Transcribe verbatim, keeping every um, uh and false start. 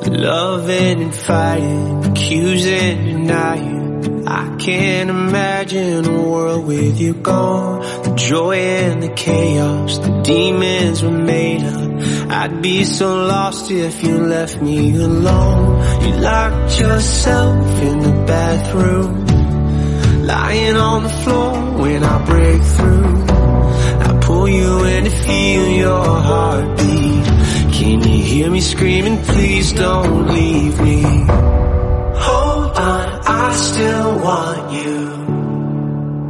Loving and fighting, accusing, denying. I can't imagine a world with you gone. The joy and the chaos, the demons were made up. I'd be so lost if you left me alone. You locked yourself in the bathroom, lying on the floor when I break through. I pull you in to feel your heartbeat. Can you hear me screaming, please don't leave me? Hold on, I still want you.